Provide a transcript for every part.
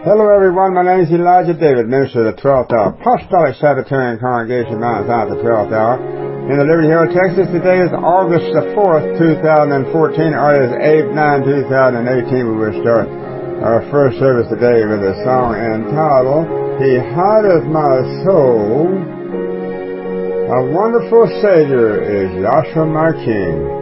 Hello everyone, my name is Elijah David, minister of the 12th Hour, Apostolic Sabbatarian Congregation, Mount Zion, the 12th Hour. In the Liberty Hill, Texas, today is August the 4th, 2014, or it is 8/9/2018. We will start our first service today with a song entitled, He Hideth My Soul. A wonderful Savior is Yahshua my King.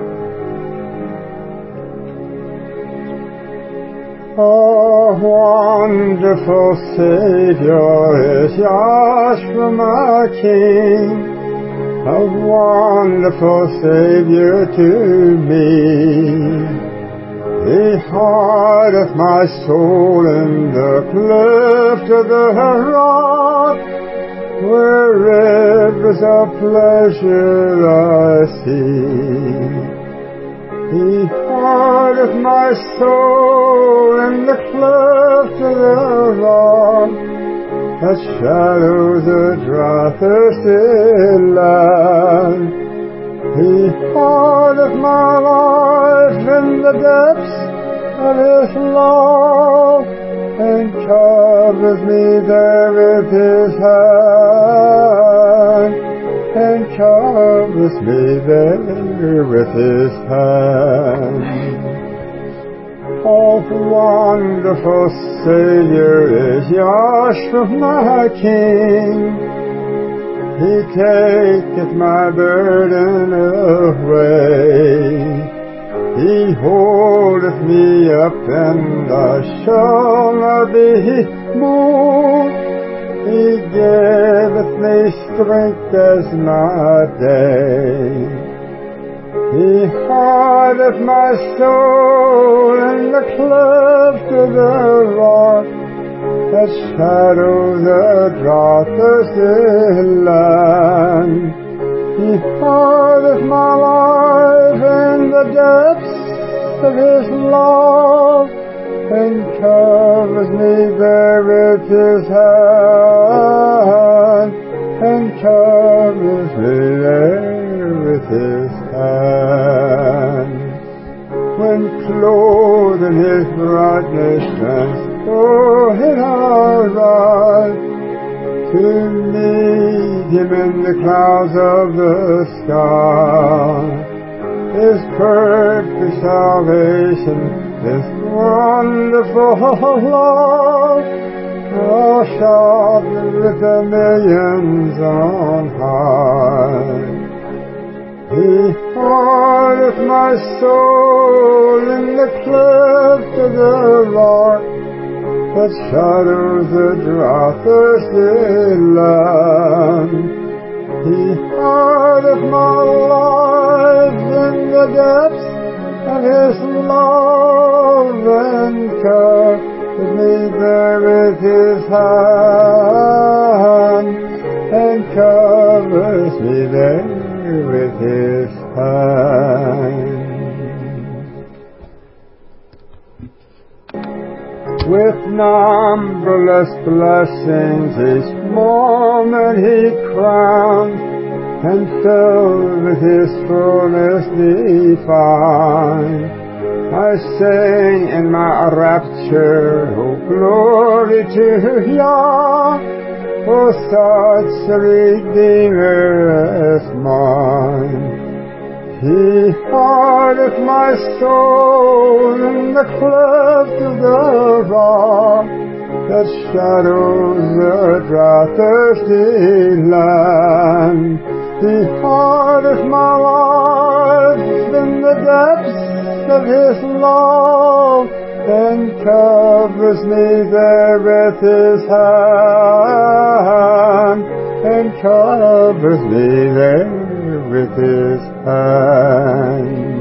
A wonderful Savior is Yahshua my King, a wonderful Savior to me. He hideth my soul in the cleft of the rock, where rivers of pleasure I see. He hideth my soul in the cleft of the rock, that shadows a dry, thirsty land. He hideth my life in the depths of His love, and covers me there with His hand, and covers me there with His hand. Oh, wonderful Savior is Yahshua my King. He taketh my burden away. He holdeth me up, and I shall not be moved. He giveth me strength as my day. He hideth my soul in the cleft of the rock, that shadows a dry, thirsty land. He hideth my life in the depths of His love, and covers me there with His hand, and covers me there with His hand. When clothed in His brightness, transported I ride to meet Him in the clouds of the sky. His perfect salvation, this wonderful love, I'll shout with the millions on high. He hideth my soul in the cleft of the rock, that shadows the dry, thirsty land. He hideth my life in the depths of His love, and covers me there with His hand, and covers me there with His hand. With numberless blessings each moment He crowns, and filled with His fullness divine. I sing in my rapture, oh glory to Yah, for such a Redeemer as mine. He hideth my soul in the cleft of the rock, that shadows a dry, thirsty land. He hideth my life in the depths of His love, and covers me there with His hand, and covers me there with His hand.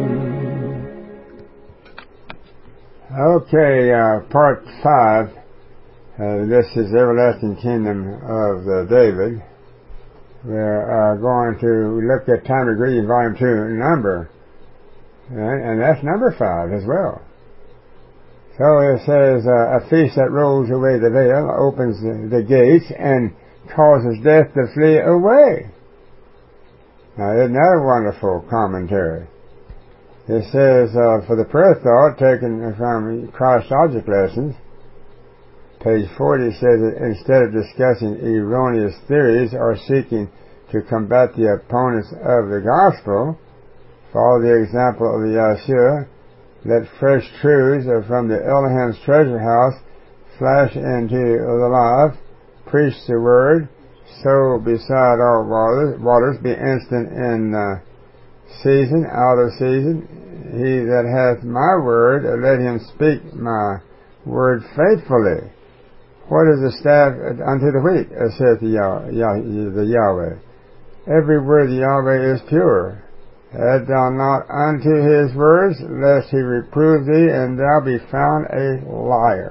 Okay, part 5. This is Everlasting Kingdom of David. We're going to look at Time of Greeting, Volume 2, number. And that's number 5 as well. So it says, a feast that rolls away the veil, opens the gates, and causes death to flee away. Now, isn't that a wonderful commentary? It says, for the prayer thought taken from Christ's Object Lessons, Page 40 says that instead of discussing erroneous theories or seeking to combat the opponents of the gospel, follow the example of the Yeshua. Let fresh truths from the Elohim's treasure house flash into the life. Preach the word. Sow beside all waters. Be instant in season, out of season. He that hath my word, let him speak my word faithfully. What is the staff unto the wheat, saith the Yahweh? Every word of the Yahweh is pure. Add thou not unto his words, lest he reprove thee, and thou be found a liar.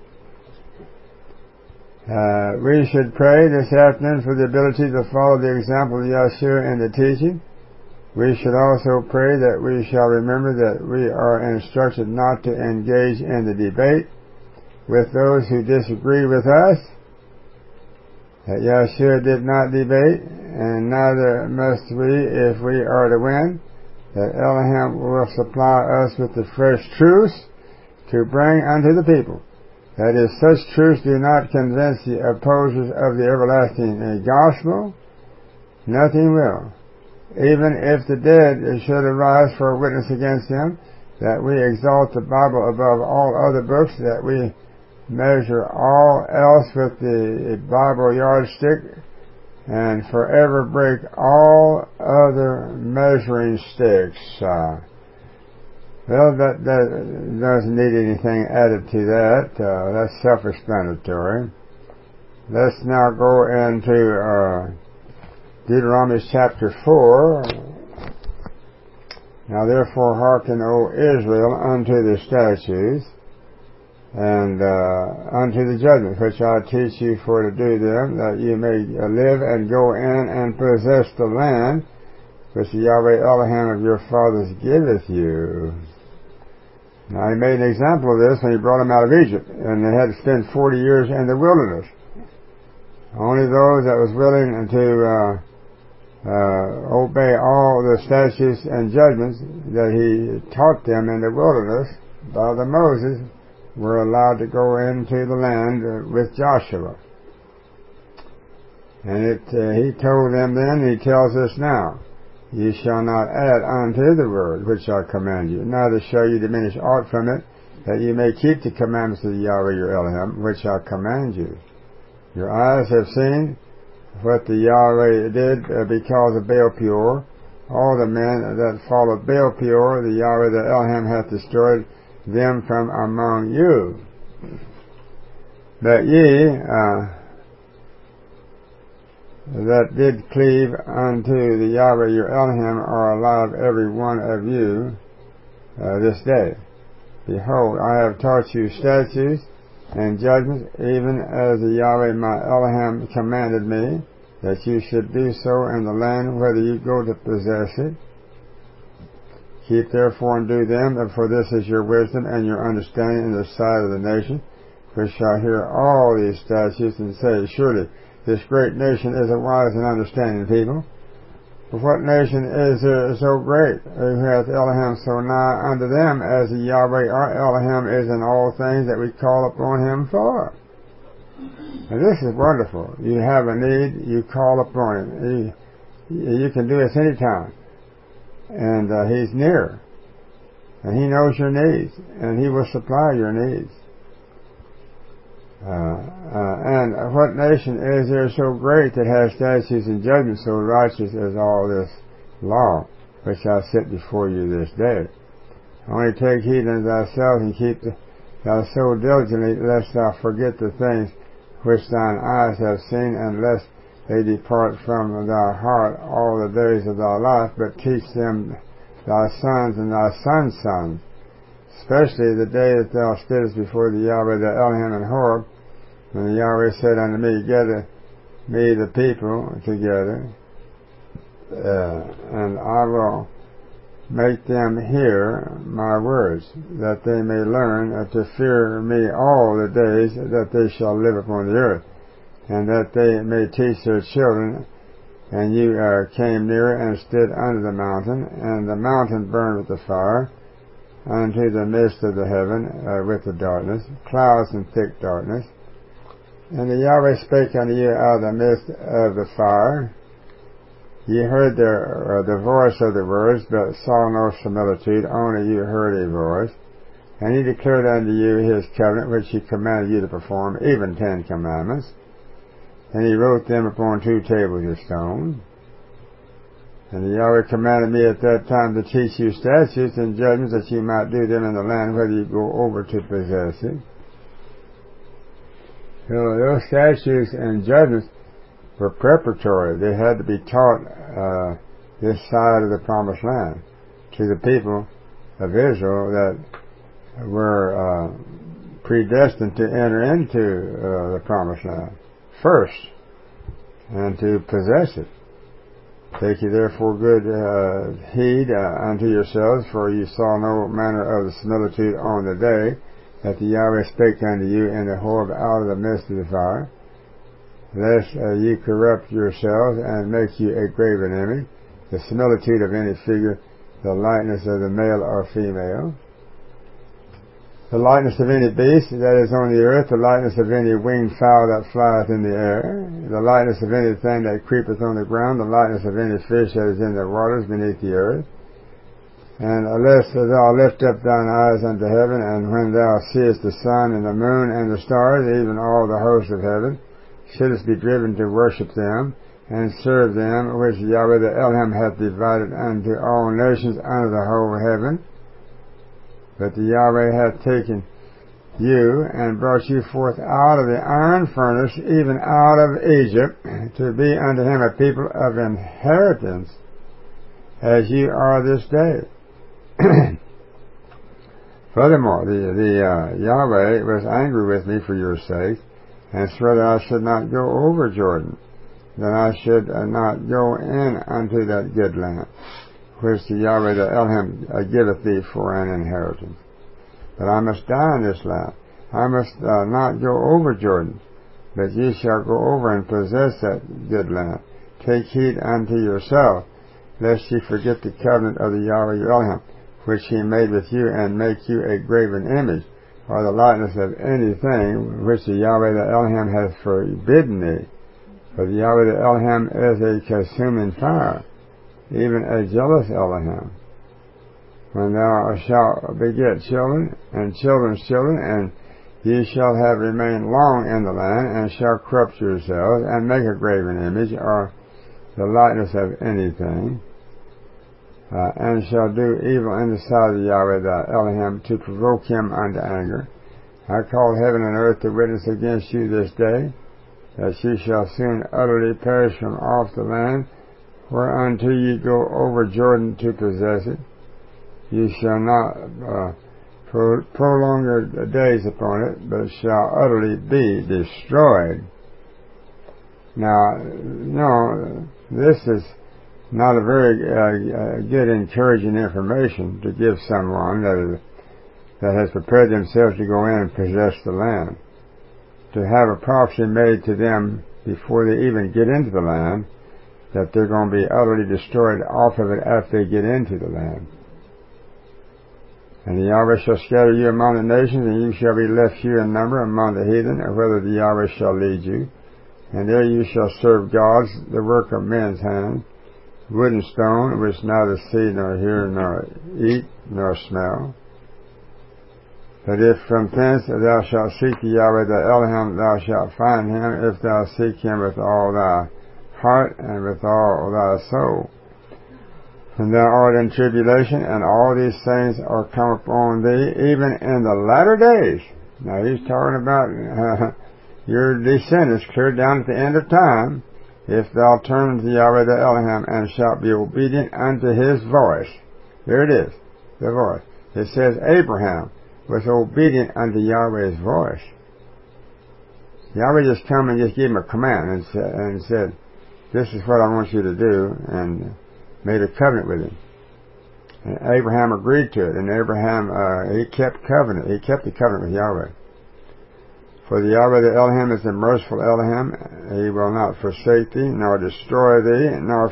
We should pray this afternoon for the ability to follow the example of Yeshua in the teaching. We should also pray that we shall remember that we are instructed not to engage in the debate with those who disagree with us. That Yeshua did not debate, and neither must we if we are to win. That Elohim will supply us with the fresh truths to bring unto the people. That is, such truths do not convince the opposers of the everlasting gospel. Nothing will. Even if the dead should arise for a witness against them, that we exalt the Bible above all other books, that we measure all else with the Bible yardstick, and forever break all other measuring sticks. Well, that doesn't need anything added to that. That's self-explanatory. Let's now go into Deuteronomy chapter 4. Now therefore hearken, O Israel, unto the statutes and unto the judgments which I teach you for to do them, that you may live and go in and possess the land which the Yahweh Elohim of your fathers giveth you. Now he made an example of this when he brought them out of Egypt, and they had to spend 40 years in the wilderness. Only those that was willing to obey all the statutes and judgments that he taught them in the wilderness by the Moses were allowed to go into the land with Joshua. And he told them then, and he tells us now, ye shall not add unto the word which I command you, neither shall you diminish aught from it, that ye may keep the commandments of the Yahweh your Elohim, which I command you. Your eyes have seen what the Yahweh did because of Baal Peor. All the men that followed Baal Peor, the Yahweh the Elohim hath destroyed them from among you. But ye that did cleave unto the Yahweh your Elohim are alive every one of you this day. Behold, I have taught you statutes and judgments, even as the Yahweh my Elohim commanded me, that you should do so in the land whether you go to possess it. Keep therefore and do them, for this is your wisdom and your understanding in the sight of the nation, which shall hear all these statutes and say, surely this great nation is a wise and understanding people. But what nation is there so great, who hath Elohim so nigh unto them, as the Yahweh our Elohim is in all things that we call upon him for? And this is wonderful. You have a need, you call upon him. You can do this any time. And he's near. And he knows your needs. And he will supply your needs. And what nation is there so great that has statutes and judgments so righteous as all this law, which I set before you this day? Only take heed unto thyself, and keep thou so diligently, lest thou forget the things which thine eyes have seen, and lest they depart from thy heart all the days of thy life, but teach them thy sons and thy sons' sons, especially the day that thou stoodest before the Yahweh the Elohim in Horeb, when the Yahweh said unto me, gather me the people together, and I will make them hear my words, that they may learn to fear me all the days that they shall live upon the earth, and that they may teach their children. And you came near and stood under the mountain, and the mountain burned with the fire, unto the midst of the heaven with the darkness, clouds and thick darkness. And the Yahweh spake unto you out of the midst of the fire. Ye heard the voice of the words, but saw no similitude, only you heard a voice. And he declared unto you his covenant, which he commanded you to perform, even 10 commandments. And he wrote them upon 2 tables of stone. And the Yahweh commanded me at that time to teach you statutes and judgments, that you might do them in the land, whether you go over to possess it. So those statutes and judgments were preparatory. They had to be taught this side of the promised land to the people of Israel that were predestined to enter into the promised land first and to possess it. Take ye therefore good heed unto yourselves, for ye saw no manner of the similitude on the day that the Yahweh spake unto you in the horeb out of the midst of the fire, lest ye corrupt yourselves and make you a graven image, the similitude of any figure, the likeness of the male or female, the likeness of any beast that is on the earth, the likeness of any winged fowl that flieth in the air, the likeness of anything that creepeth on the ground, the likeness of any fish that is in the waters beneath the earth. And unless thou lift up thine eyes unto heaven, and when thou seest the sun and the moon and the stars, even all the hosts of heaven, shouldest be driven to worship them, and serve them, which Yahweh the Elohim hath divided unto all nations under the whole heaven. But the Yahweh hath taken you, and brought you forth out of the iron furnace, even out of Egypt, to be unto him a people of inheritance, as ye are this day. Furthermore, the Yahweh was angry with me for your sake, and swore that I should not go over Jordan, that I should not go in unto that good land, which the Yahweh the Elohim giveth thee for an inheritance. But I must die in this land. I must not go over Jordan, but ye shall go over and possess that good land. Take heed unto yourself, lest ye forget the covenant of the Yahweh your Elohim, which he made with you, and make you a graven image, or the likeness of anything which the Yahweh the Elohim hath forbidden thee. For the Yahweh the Elohim is a consuming fire, even a jealous Elohim. When thou shalt beget children, and children's children, and ye shall have remained long in the land, and shall corrupt yourselves, and make a graven image, or the likeness of anything, and shall do evil in the sight of Yahweh the Elohim, to provoke him unto anger. I call heaven and earth to witness against you this day, that ye shall soon utterly perish from off the land, whereunto ye go over Jordan to possess it. Ye shall not prolong your days upon it, but shall utterly be destroyed. Now, no, this is not a very good encouraging information to give someone that has prepared themselves to go in and possess the land. To have a prophecy made to them before they even get into the land, that they're going to be utterly destroyed off of it after they get into the land. And the Yahweh shall scatter you among the nations, and you shall be left few in number among the heathen, or whither the Yahweh shall lead you. And there you shall serve gods, the work of men's hands, wood and stone, which neither see, nor hear, nor eat, nor smell. But if from thence thou shalt seek the Yahweh the Elohim, thou shalt find him, if thou seek him with all thy heart and with all thy soul. And thou art in tribulation, and all these things are come upon thee, even in the latter days. Now he's talking about your descendants clear down at the end of time, if thou turn to Yahweh the Elohim, and shalt be obedient unto his voice. There it is, the voice. It says Abraham was obedient unto Yahweh's voice. Yahweh just come and just gave him a command and said, this is what I want you to do, and made a covenant with him. And Abraham agreed to it, and Abraham, he kept covenant. He kept the covenant with Yahweh. For the Yahweh the Elohim is the merciful Elohim. He will not forsake thee, nor destroy thee, nor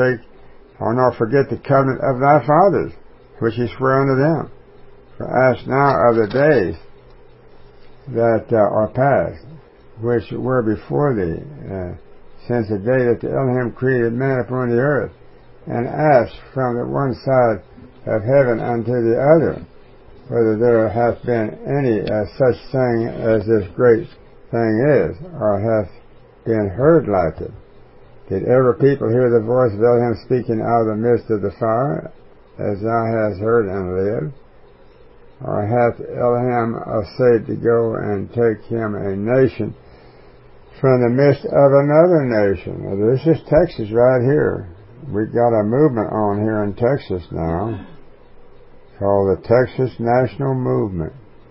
forget the covenant of thy fathers, which he sware unto them. For ask now of the days that are past, which were before thee, since the day that the Elohim created man upon the earth, and asked from the one side of heaven unto the other, whether there hath been any such thing as this great thing is, or hath been heard like it. Did ever people hear the voice of Elohim speaking out of the midst of the fire, as thou hast heard and lived? Or hath Elohim essayed to go and take him a nation from the midst of another nation? Now, this is Texas right here. We've got a movement on here in Texas now called the Texas National Movement.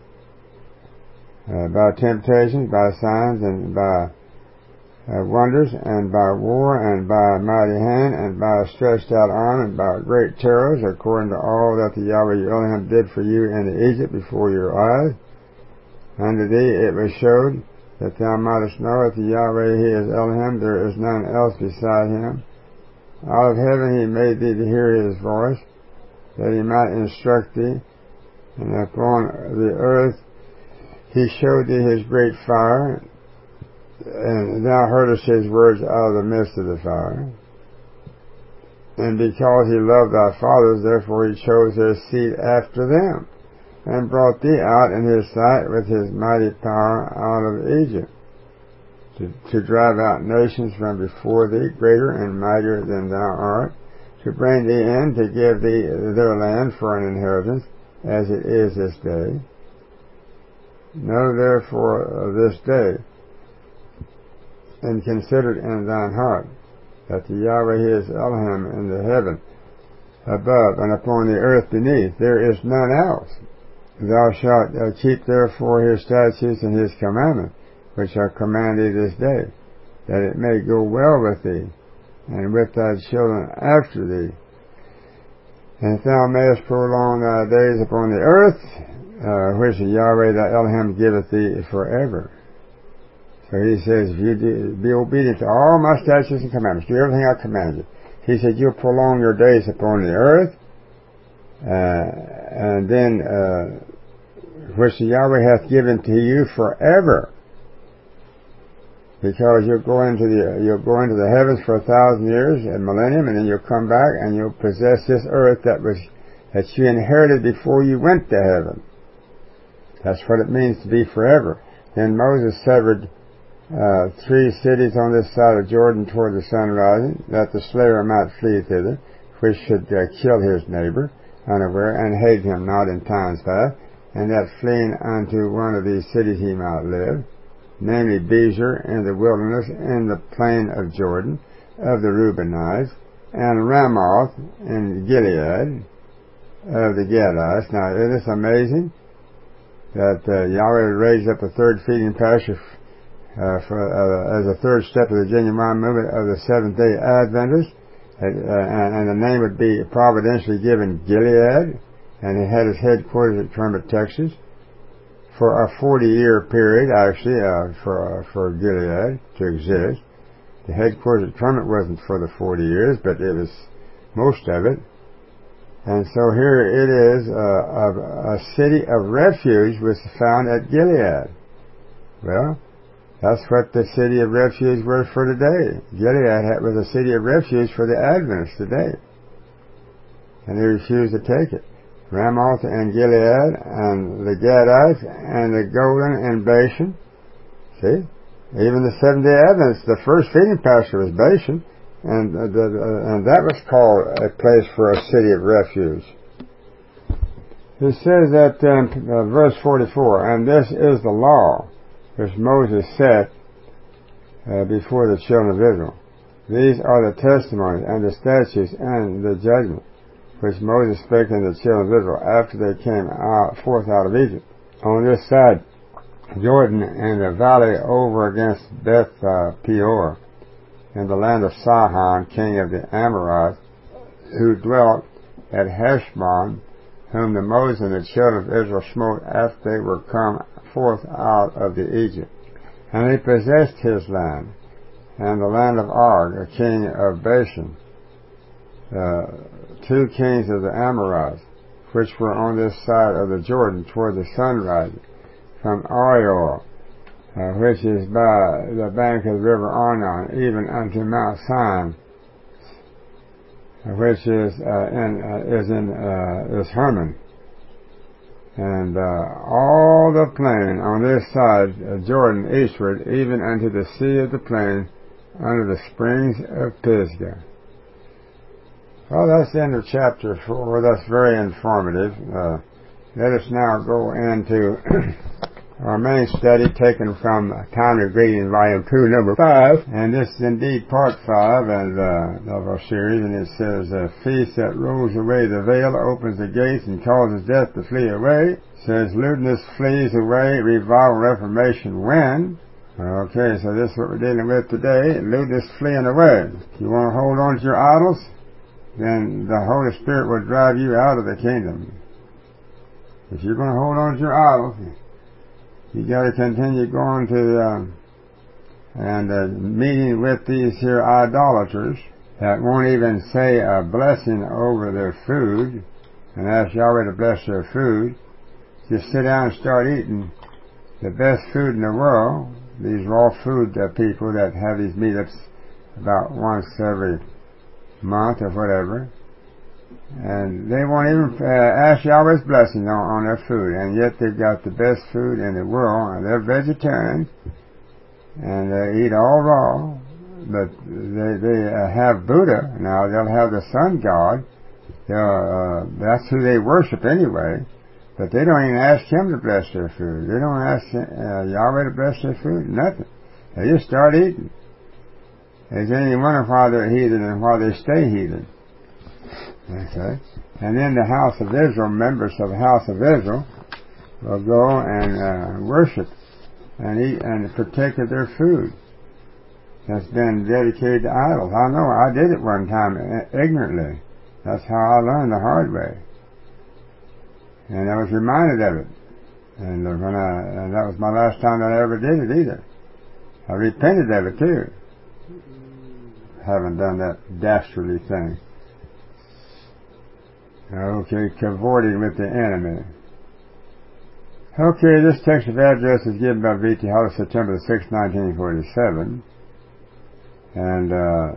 By temptations, by signs, and by wonders, and by war, and by a mighty hand, and by a stretched out arm, and by great terrors, according to all that the Yahweh your Elohim did for you in Egypt before your eyes. Unto thee it was showed that thou mightest know that the Yahweh he is Elohim, there is none else beside him. Out of heaven he made thee to hear his voice, that he might instruct thee, and upon the earth he showed thee his great fire, and thou heardest his words out of the midst of the fire. And because he loved thy fathers, therefore he chose their seed after them, and brought thee out in his sight with his mighty power out of Egypt, to drive out nations from before thee, greater and mightier than thou art, to bring thee in, to give thee their land for an inheritance, as it is this day. Know therefore this day, and consider it in thine heart, that the Yahweh is Elohim in the heaven above, and upon the earth beneath. There is none else. Thou shalt keep therefore his statutes and his commandments, which I command thee this day, that it may go well with thee, and with thy children after thee, and if thou mayest prolong thy days upon the earth, which the Yahweh thy Elohim giveth thee forever. So he says, if you be obedient to all my statutes and commandments, do everything I command you. He said, you'll prolong your days upon the earth, and then, which the Yahweh hath given to you forever. Because you'll go into the heavens for 1,000 years, a millennium, and then you'll come back and you'll possess this earth that you inherited before you went to heaven. That's what it means to be forever. Then Moses severed 3 cities on this side of Jordan toward the sun rising, that the slayer might flee thither, which should kill his neighbor unaware, and hate him not in times past, and that fleeing unto one of these cities he might live, namely Bezer in the wilderness in the plain of Jordan, of the Reubenites, and Ramoth in Gilead, of the Gadites. Now, isn't this amazing that Yahweh raised up a third feeding pasture as a third step of the genuine movement of the Seventh-day Adventists, and the name would be providentially given Gilead, and it had its headquarters at Kermit, Texas, for a 40-year period, actually, for Gilead to exist. The headquarters at Kermit wasn't for the 40 years, but it was most of it. And so here it is, a city of refuge was found at Gilead. Well, that's what the city of refuge was for today. Gilead was a city of refuge for the Adventists today. And they refused to take it. Ramoth and Gilead, and the Gadites, and the Golan and Bashan. See? Even the Seventh-day Adventists, the first feeding pasture was Bashan, and that was called a place for a city of refuge. It says that, verse 44, and this is the law which Moses set before the children of Israel. These are the testimonies and the statutes and the judgment which Moses spake unto the children of Israel after they came forth out of Egypt. On this side, Jordan and the valley over against Beth Peor, in the land of Sihon, king of the Amorites, who dwelt at Heshbon, whom the Moses and the children of Israel smote after they were come forth out of the Egypt. And they possessed his land, and the land of Og, a king of Bashan, 2 kings of the Amorites, which were on this side of the Jordan toward the sunrise, from Ariel, which is by the bank of the river Arnon, even unto Mount Sion, which is Hermon, and all the plain on this side of Jordan eastward, even unto the sea of the plain, under the springs of Pisgah. Well, that's the end of chapter 4. That's very informative. Let us now go into our main study, taken from Timely Greeting, Volume 2, Number 5. And this is indeed Part 5 of our series, and it says, a feast that rolls away the veil, opens the gates, and causes death to flee away. It says, lewdness flees away, revival, reformation, when? Okay, so this is what we're dealing with today, lewdness fleeing away. If you want to hold on to your idols, then the Holy Spirit will drive you out of the kingdom. If you're going to hold on to your idols, you got to continue going to meeting with these here idolaters that won't even say a blessing over their food and ask Yahweh to bless their food. Just sit down and start eating the best food in the world. These raw food people that have these meetups about once every month or whatever, and they won't even ask Yahweh's blessing on their food, and yet they've got the best food in the world, and they're vegetarian, and they eat all raw, but they have Buddha. Now they'll have the sun god, that's who they worship anyway, but they don't even ask him to bless their food. They don't ask Yahweh to bless their food, nothing. They just start eating. It's any wonder why they're heathen and why they stay heathen. Okay. And then the house of Israel, members of the house of Israel, will go and worship and eat and partake of their food that's been dedicated to idols. I know I did it one time ignorantly. That's how I learned the hard way. And I was reminded of it. And that was my last time that I ever did it either. I repented of it too. Haven't done that dastardly thing. Okay, cavorting with the enemy. Okay, this text of address is given by V.T. Hollis, September 6, 1947. And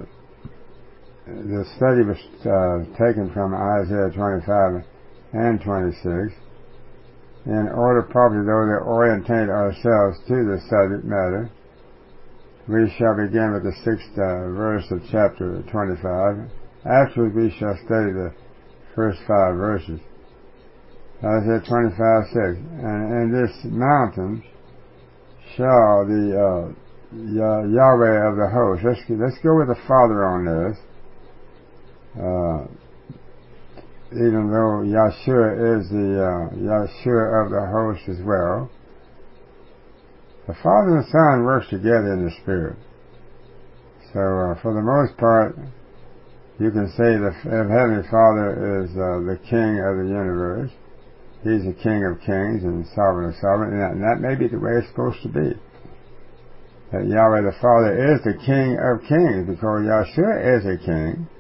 the study was taken from Isaiah 25 and 26. In order properly, though, to orientate ourselves to the subject matter, we shall begin with the 6th verse of chapter 25. Afterwards, we shall study the first 5 verses. Isaiah 25:6. And in this mountain shall the Yahweh of the host. Let's go with the Father on this. Even though Yahshua is the Yahshua of the host as well. The Father and the Son works together in the Spirit. So, for the most part, you can say the Heavenly Father is the King of the universe. He's the King of kings and Sovereign of sovereign, and that may be the way it's supposed to be. That Yahweh the Father is the King of kings, because Yahshua is a king.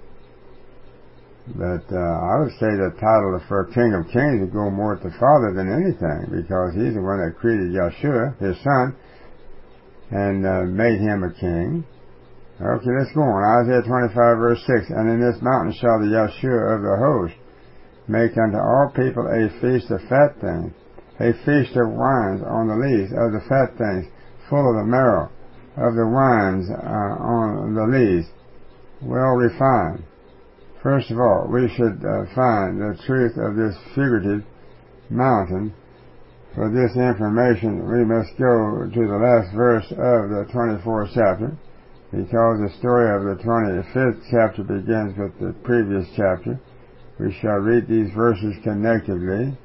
But I would say the title for King of Kings would go more to the Father than anything, because he's the one that created Yahshua, his son, and made him a king. Okay, let's go on. Isaiah 25 verse 6. And in this mountain shall the Yahshua of the host make unto all people a feast of fat things, a feast of wines on the lees of the fat things, full of the marrow of the wines on the lees, well refined. First of all, we should find the truth of this figurative mountain. For this information, we must go to the last verse of the 24th chapter, because the story of the 25th chapter begins with the previous chapter. We shall read these verses connectively.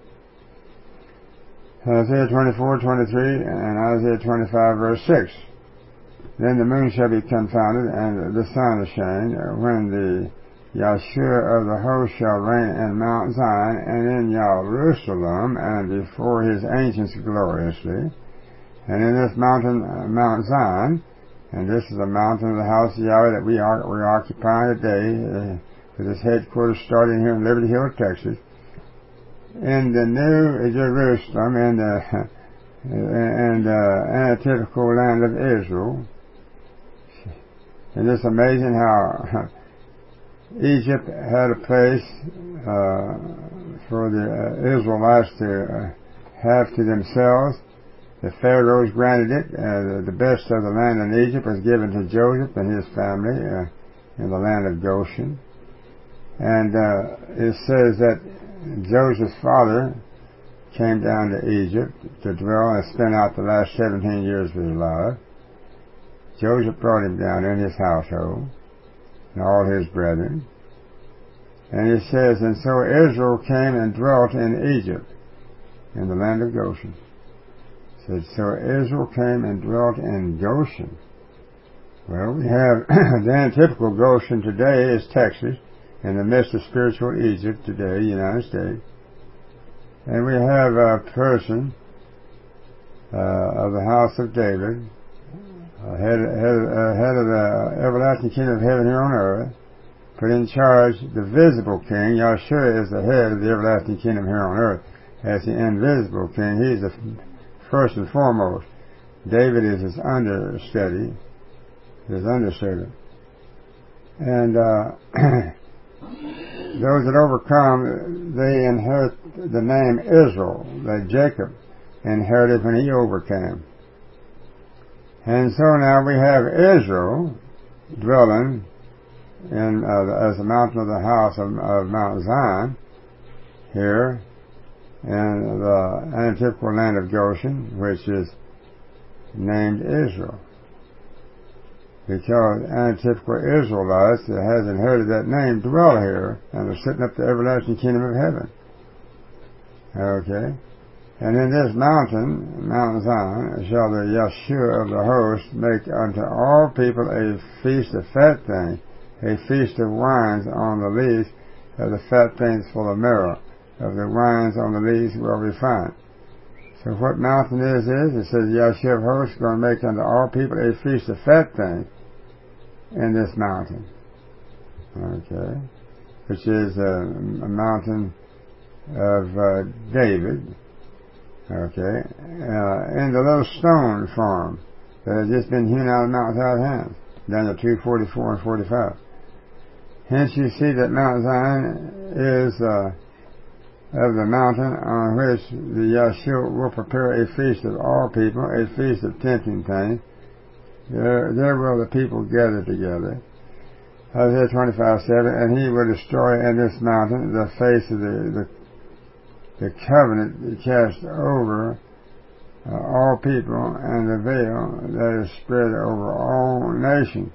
Isaiah 24:23 and Isaiah 25 verse 6. Then the moon shall be confounded and the sun ashamed, when the Yahshua of the host shall reign in Mount Zion and in Jerusalem and before his ancients gloriously. And in this mountain, Mount Zion, and this is the mountain of the house of Yahweh that we're occupying today, with its headquarters starting here in Liberty Hill, Texas. In the New Jerusalem, and antitypical land of Israel. And it's amazing how Egypt had a place for the Israelites to have to themselves. The pharaohs granted it. The best of the land in Egypt was given to Joseph and his family in the land of Goshen. And it says that Joseph's father came down to Egypt to dwell and spend out the last 17 years of his life. Joseph brought him down in his household and all his brethren. And it says, and so Israel came and dwelt in Egypt, in the land of Goshen. It says, so Israel came and dwelt in Goshen. Well, we have the antitypical Goshen today is Texas, in the midst of spiritual Egypt today, United States. And we have a person of the house of David, head of the everlasting kingdom of heaven here on earth, put in charge the visible king. Yahshua is the head of the everlasting kingdom here on earth. As the invisible king, he's the first and foremost. David is his understudy, his underservant. And those that overcome, they inherit the name Israel that Jacob inherited when he overcame. And so now we have Israel dwelling in as the mountain of the house of Mount Zion here in the antitypical land of Goshen, which is named Israel. Because antitypical Israelites that has inherited that name dwell here and are sitting up the everlasting kingdom of heaven. Okay? And in this mountain, Mount Zion, shall the Yahshua of the host make unto all people a feast of fat things, a feast of wines on the lees, of the fat things full of marrow, of the wines on the lees well refined. So what mountain is it says Yahshua of hosts is going to make unto all people a feast of fat things in this mountain. Okay? Which is a mountain of David. Okay? In the little stone form that has just been hewn out of Mount without hands. Daniel 2:44 and 45. Hence you see that Mount Zion is of the mountain on which the Yahshua will prepare a feast of all people, a feast of tempting things. There will the people gather together. Isaiah 25:7, and he will destroy in this mountain the face of the covenant cast over all people, and the veil that is spread over all nations.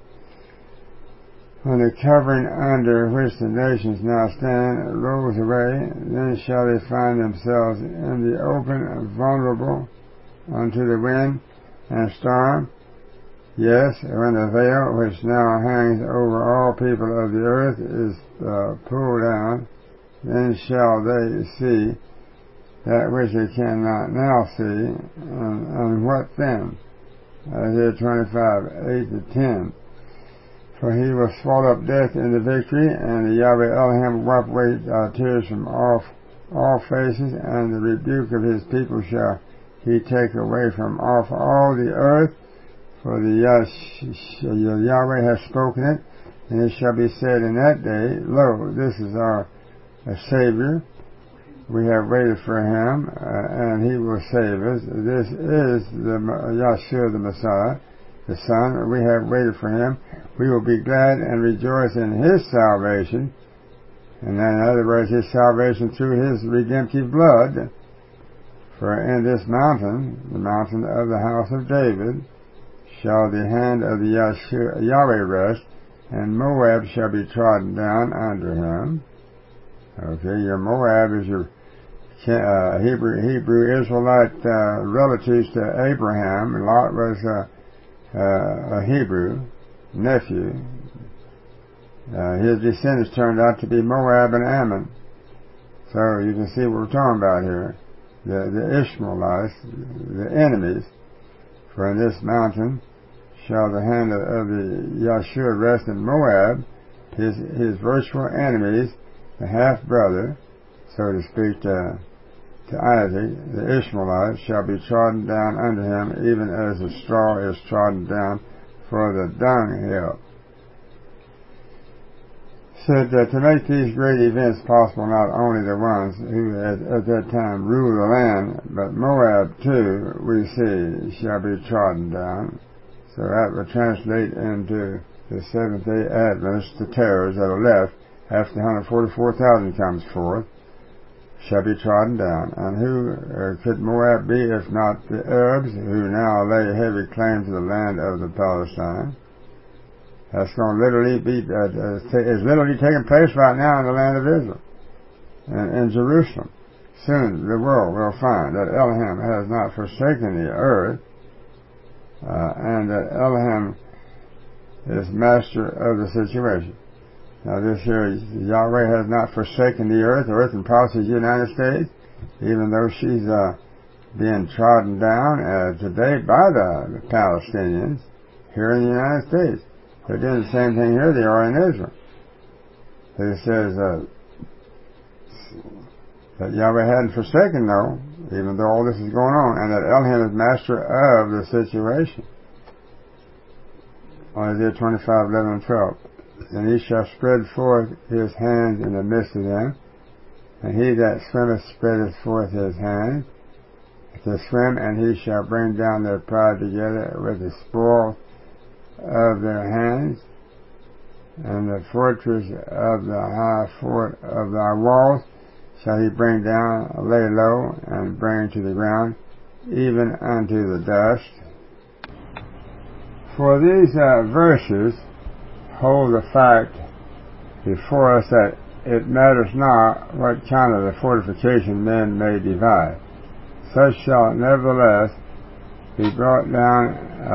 When the covering under which the nations now stand rolls away, then shall they find themselves in the open, vulnerable unto the wind and storm. Yes, when the veil which now hangs over all people of the earth is pulled down, then shall they see that which they cannot now see. And what then? Isaiah 25:8-10. For he will swallow up death in the victory, and the Yahweh Elohim will wipe away tears from off all faces, and the rebuke of his people shall he take away from off all the earth. For the Yahweh has spoken it, and it shall be said in that day, Lo, this is our Savior. We have waited for him, and he will save us. This is the Yahshua the Messiah, the Son. We have waited for him. We will be glad and rejoice in his salvation. And then, in other words, his salvation through his redemptive blood. For in this mountain, the mountain of the house of David, shall the hand of the Yahweh rest, and Moab shall be trodden down under him. Okay, your Moab is your Hebrew Israelite relatives to Abraham. Lot was a Hebrew nephew. His descendants turned out to be Moab and Ammon. So you can see what we're talking about here. The Ishmaelites, the enemies. For in this mountain shall the hand of the Yahshua rest in Moab, his virtual enemies, the half-brother, so to speak, to Isaac, the Ishmaelite, shall be trodden down under him, even as the straw is trodden down for the dunghill. Said that to make these great events possible, not only the ones who at that time ruled the land, but Moab too, we see, shall be trodden down. So that would translate into the Seventh-day Adventists, the terrors that are left after 144,000 comes forth, shall be trodden down. And who could Moab be if not the Arabs, who now lay heavy claim to the land of the Palestine? That's going to literally be, is literally taking place right now in the land of Israel and in Jerusalem. Soon the world will find that Elohim has not forsaken the earth, and that Elohim is master of the situation. Now this here, Yahweh has not forsaken the earth implies the United States, even though she's being trodden down today by the Palestinians here in the United States. They're doing the same thing here they are in Israel. It says that Yahweh hadn't forsaken, though, even though all this is going on, and that Elohim is master of the situation. Isaiah 25:11 and 12. And he shall spread forth his hands in the midst of them, and he that swimmeth spreadeth forth his hands to swim, and he shall bring down their pride together with the spoil of their hands, and the fortress of the high fort of thy walls shall he bring down, lay low, and bring to the ground, even unto the dust. For these verses hold the fact before us that it matters not what kind of the fortification men may devise. Such shall nevertheless be brought down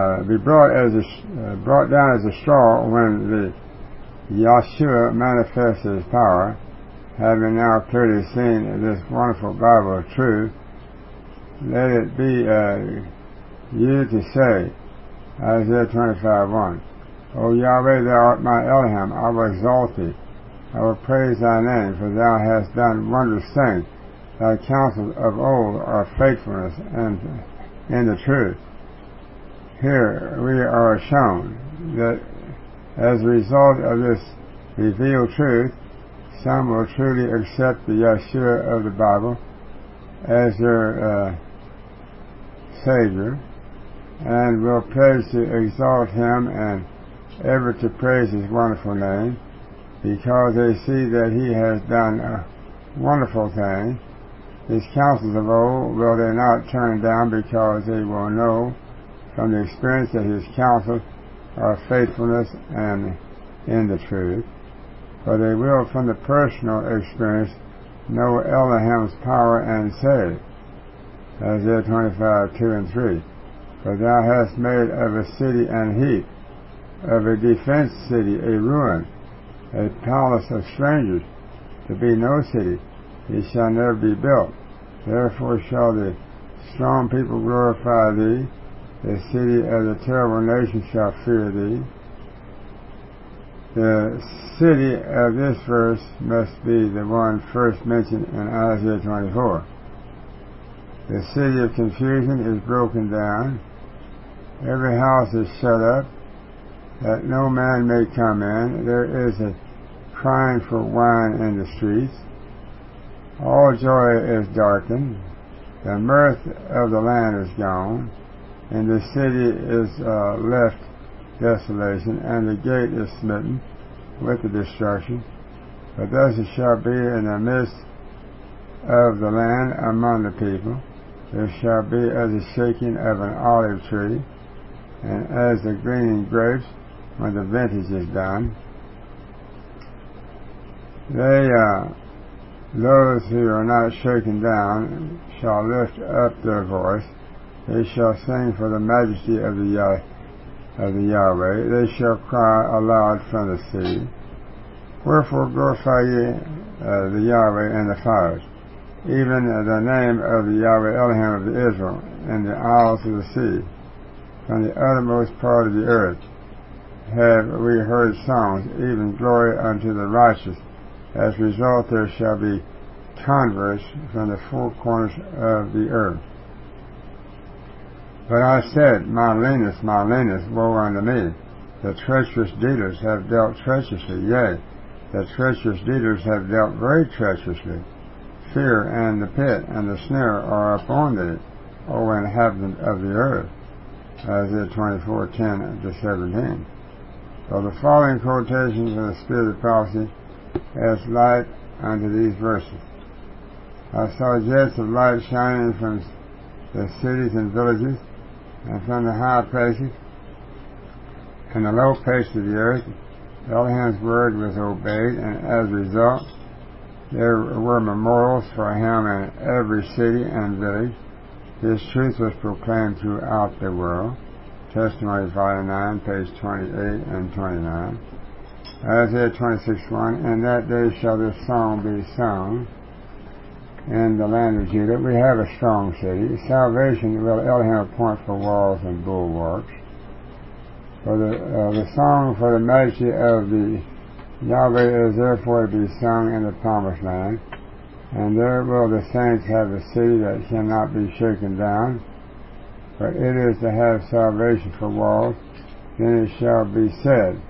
as a straw when the Yahshua manifests his power. Having now clearly seen this wonderful Bible of truth, let it be you to say, Isaiah 25:1, O Yahweh, thou art my Elohim, I will exalt thee, I will praise thy name, for thou hast done wondrous things. Thy counsels of old are faithfulness and in the truth. Here we are shown that as a result of this revealed truth, some will truly accept the Yeshua of the Bible as their Savior, and will pledge to exalt him and ever to praise his wonderful name, because they see that he has done a wonderful thing. His counsels of old will they not turn down, because they will know from the experience that his counsels are faithfulness and in the truth. For they will from the personal experience know Elohim's power and say, Isaiah 25:2 and 3, For thou hast made of a city an heap, of a defense city a ruin, a palace of strangers, to be no city, it shall never be built. Therefore shall the strong people glorify thee, the city of the terrible nation shall fear thee. The city of this verse must be the one first mentioned in Isaiah 24. The city of confusion is broken down. Every house is shut up, that no man may come in. There is a crying for wine in the streets. All joy is darkened. The mirth of the land is gone, and the city is left desolation, and the gate is smitten with the destruction. But thus it shall be in the midst of the land among the people. There shall be as the shaking of an olive tree, and as the greening grapes when the vintage is done. Those who are not shaken down shall lift up their voice. They shall sing for the majesty of the Yahweh. They shall cry aloud from the sea. Wherefore glorify ye the Yahweh in the fires, even the name of the Yahweh Elohim of Israel in the isles of the sea. From the uttermost part of the earth have we heard songs, even glory unto the righteous. As a result there shall be converts from the four corners of the earth. But I said, my leanness, woe unto me! The treacherous dealers have dealt treacherously, yea, the treacherous dealers have dealt very treacherously. Fear and the pit and the snare are upon thee, O inhabitant of the earth. Isaiah 24:10-17. So the following quotations of the Spirit of prophecy as light unto these verses. I saw jets of light shining from the cities and villages, and from the high places and the low places of the earth. Elohim's word was obeyed, and as a result, there were memorials for him in every city and village. His truth was proclaimed throughout the world. Testimony Volume 9, page 28 and 29. Isaiah 26:1. In that day shall this song be sung in the land of Judah. We have a strong city. Salvation will Elohim appoint for walls and bulwarks. For the song for the majesty of the Yahweh is therefore to be sung in the promised land, and there will the saints have a city that cannot be shaken down. But it is to have salvation for walls, then it shall be said,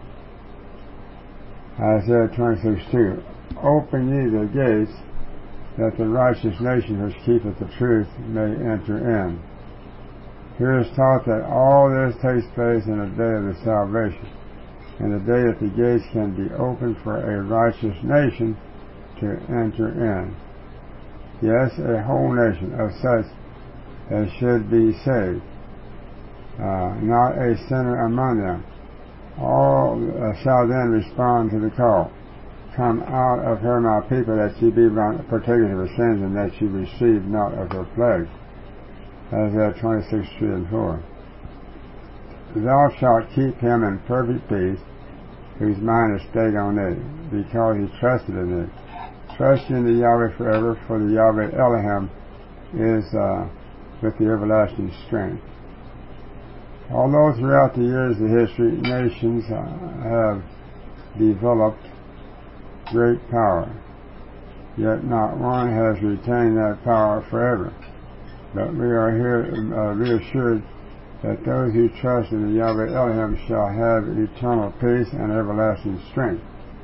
Isaiah 26:2, Open ye the gates, that the righteous nation which keepeth the truth may enter in. Here is taught that all this takes place in the day of the salvation, in the day that the gates can be opened for a righteous nation to enter in. Yes, a whole nation of such as should be saved, not a sinner among them. All shall then respond to the call. Come out of her, my people, that ye be partakers of her sins, and that ye receive not of her plagues. Isaiah 26:3-4. Thou shalt keep him in perfect peace, whose mind is stayed on thee, because he trusted in thee. Trust in the Yahweh forever, for the Yahweh Elohim is with the everlasting strength. Although throughout the years of history, nations have developed great power, yet not one has retained that power forever. But we are here reassured that those who trust in the Yahweh Elohim shall have eternal peace and everlasting strength.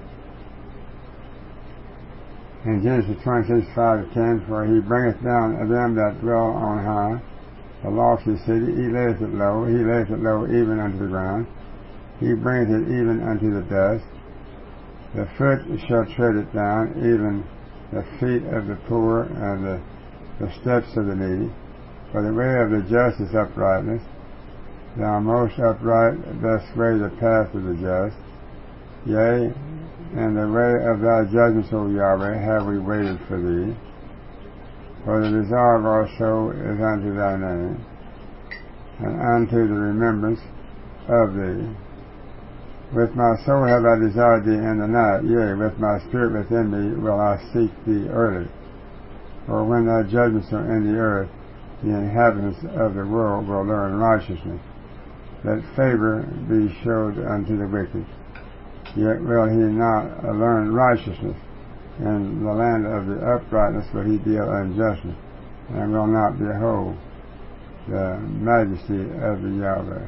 In Genesis 26:5-10, for he bringeth down them that dwell on high, the lofty city, he layeth it low even unto the ground, he bringeth it even unto the dust. The foot shall tread it down, even the feet of the poor and the steps of the needy. For the way of the just is uprightness. Thou most upright dost sway the path of the just. Yea, in the way of thy judgments, O Yahweh, have we waited for thee. For the desire of our soul is unto thy name, and unto the remembrance of thee. With my soul have I desired thee in the night, yea, with my spirit within me will I seek thee early. For when thy judgments are in the earth, the inhabitants of the world will learn righteousness. Let favor be showed unto the wicked. Yet will he not learn righteousness. In the land of the uprightness will he deal unjustly, and will not behold the majesty of the Yahweh.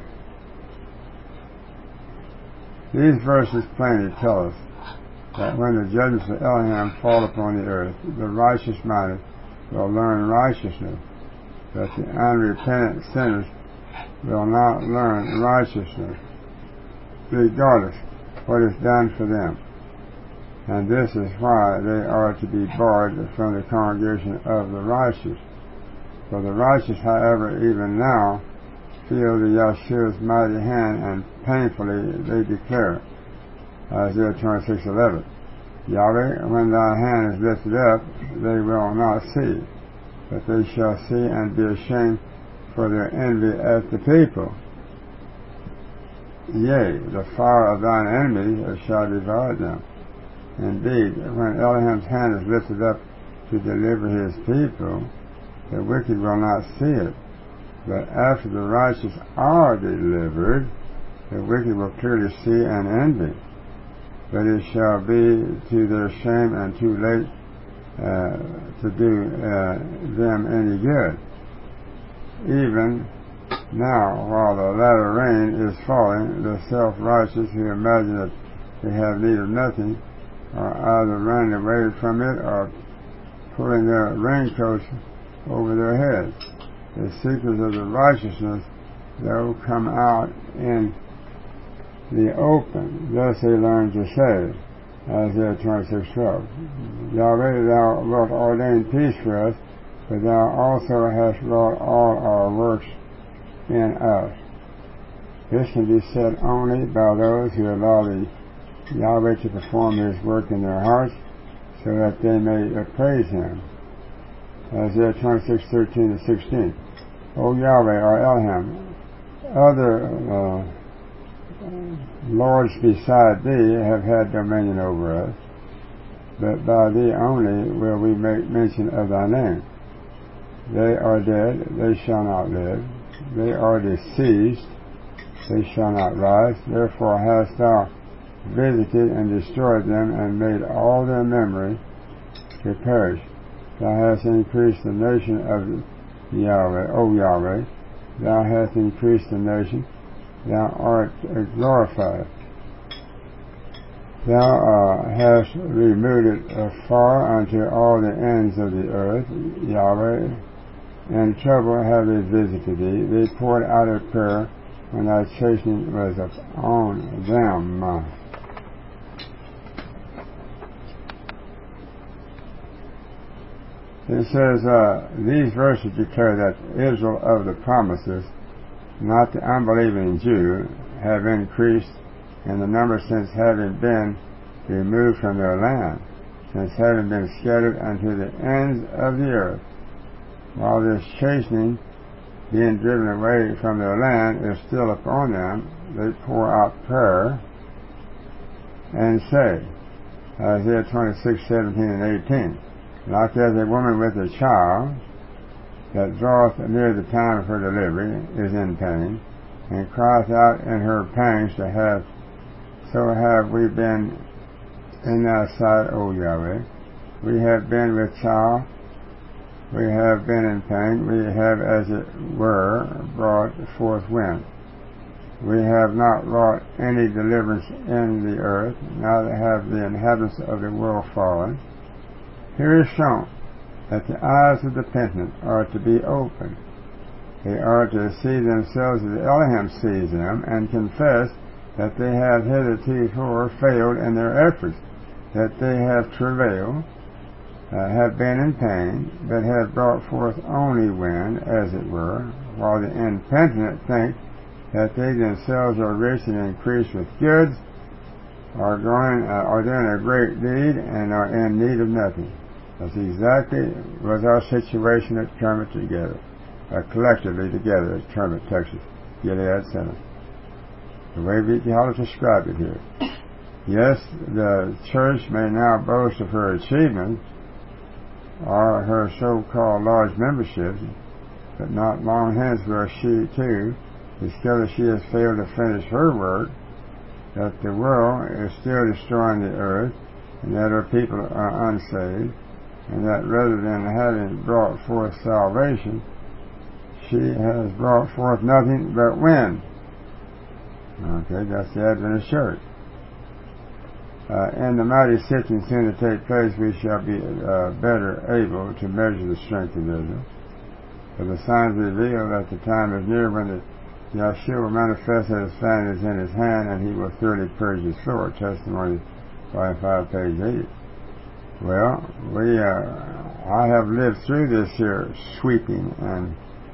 These verses plainly tell us that when the judgments of Elohim fall upon the earth, the righteous-minded will learn righteousness, but the unrepentant sinners will not learn righteousness, regardless what is done for them. And this is why they are to be barred from the congregation of the righteous. For the righteous, however, even now, feel the Yahshua's mighty hand, and painfully they declare, Isaiah 26:11, Yahweh, when thy hand is lifted up, they will not see, but they shall see and be ashamed for their envy at the people. Yea, the fire of thine enemies shall devour them. Indeed, when Elohim's hand is lifted up to deliver his people, the wicked will not see it. But after the righteous are delivered, the wicked will clearly see and envy. But it shall be to their shame and too late to do them any good. Even now, while the latter rain is falling, the self-righteous who imagine that they have need of nothing are either running away from it or pulling their raincoats over their heads. The seekers of the righteousness, though, come out in the open. Thus they learn to say, Isaiah 26:12, Yahweh, thou wilt ordain peace for us, but thou also hast wrought all our works in us. This can be said only by those who allow the Yahweh to perform His work in their hearts, so that they may praise Him. Isaiah 26:13-16. O Yahweh, or Elohim, other lords beside Thee have had dominion over us, but by Thee only will we make mention of Thy name. They are dead, they shall not live. They are deceased, they shall not rise. Therefore hast Thou visited and destroyed them, and made all their memory to perish. Thou hast increased the nation of Yahweh, O Yahweh. Thou hast increased the nation. Thou art glorified. Thou hast removed it far unto all the ends of the earth, Yahweh. In trouble have they visited Thee. They poured out a prayer when Thy chastening was upon them. It says, these verses declare that Israel of the promises, not the unbelieving Jew, have increased in the number since having been removed from their land, since having been scattered unto the ends of the earth. While this chastening, being driven away from their land, is still upon them, they pour out prayer and say, Isaiah 26:17-18, like as a woman with a child that draweth near the time of her delivery is in pain, and crieth out in her pangs to have, so have we been in Thy sight, O Yahweh. We have been with child, we have been in pain, we have as it were brought forth wind. We have not wrought any deliverance in the earth, neither have the inhabitants of the world fallen. Here is shown that the eyes of the penitent are to be opened. They are to see themselves as Elohim sees them, and confess that they have hitherto failed in their efforts, that they have travailed, have been in pain, but have brought forth only wind, as it were, while the impenitent think that they themselves are rich and increased with goods, are doing a great deed, and are in need of nothing. That's exactly was our situation at Kermit together, collectively together at Kermit, Texas, Gilead Center. The way we ought to describe it here. Yes, the church may now boast of her achievements or her so-called large memberships, but not long hence will she too discover she has failed to finish her work, that the world is still destroying the earth, and that her people are unsaved, and that rather than having brought forth salvation, she has brought forth nothing but wind. Okay, that's the Adventist church. In the mighty sifting soon to take place, we shall be better able to measure the strength of Israel. For the signs reveal that the time is near when the Yahshua will manifest that his fan is in his hand, and he will thoroughly purge his floor. Testimony 5, page 8. Well, I have lived through this here sweeping and